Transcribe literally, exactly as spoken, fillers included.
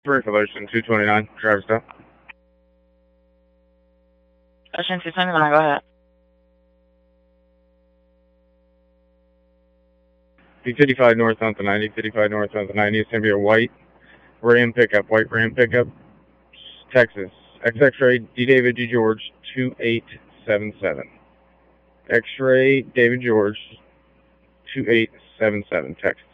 Three for Ocean two twenty-nine, driver stop. Ocean two twenty-nine, go ahead. B fifty-five north on the ninety, fifty-five north on the ninety. It's going to be a white Ram pickup, white Ram pickup, Texas. X-Ray D David D George two eight seven seven. X-Ray David George two eight seven seven, Texas.